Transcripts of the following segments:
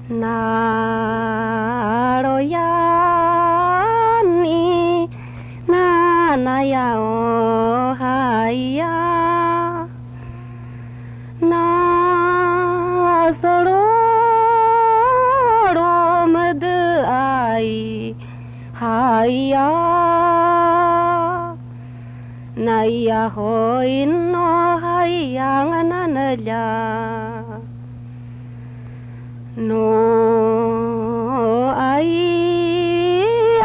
나로야니 나나야오 하이야 나 서로로 머드 아이 하이야 나이야 호인노 하이야 나나냐 no ai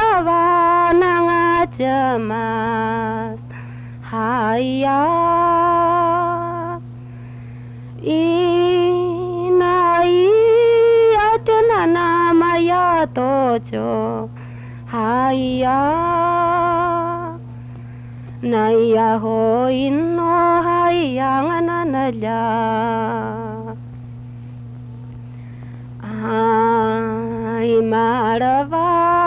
avana ngajamas haya inai atena namaya tojo haya naya ho inno haya ngananala ai marava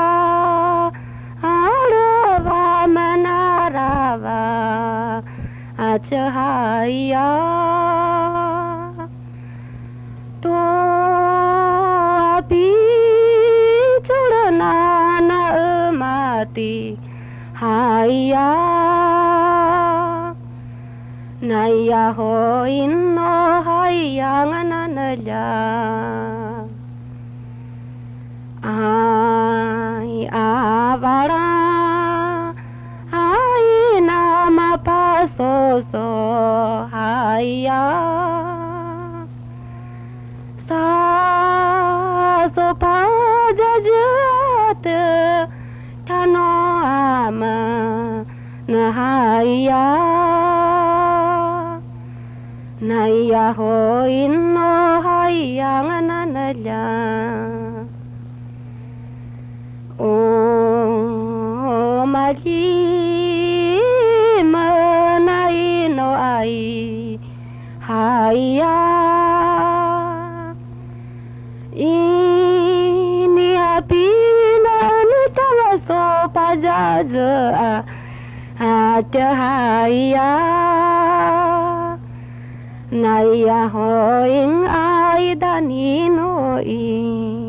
arava manarava achahaya to api churana na mati haya naya ho inno haya ngananala ai avara ai nama pasoso haya sa so pajajat thano ama nahaya naya ho inno haya ngananala oh mali manai no ai haya ini api nanu tawaso pajaja haya naya hoing ai dani no i